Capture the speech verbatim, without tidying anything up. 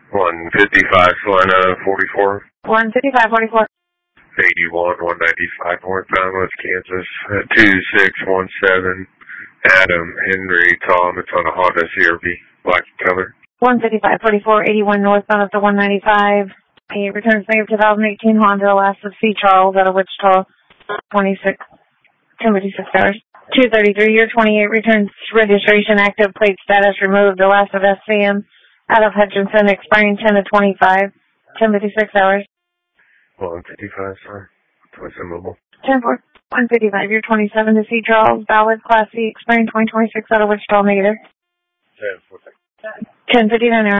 one fifty-five, Salina, forty-four. one fifty-five, forty-four. eighty-one, one ninety-five, northbound West Kansas, two six one seven, Adam Henry Tom. It's on a Honda C R V, black color. one fifty-five, forty-four, eighty-one, northbound up to one ninety-five. He returns negative twenty eighteen Honda, last of C. Charles out of Wichita, twenty-six, ten fifty-six hours. two thirty-three, year twenty-eight, returns registration active, plate status removed, the last of S C M out of Hutchinson, expiring ten to twenty-five, ten fifty-six hours. one fifty-five, sorry. Twice mobile. ten four, one fifty-five, year twenty-seven to C. Charles, valid, class C, expiring twenty twenty-six out of Wichita, negative. ten four. ten fifty-nine hours.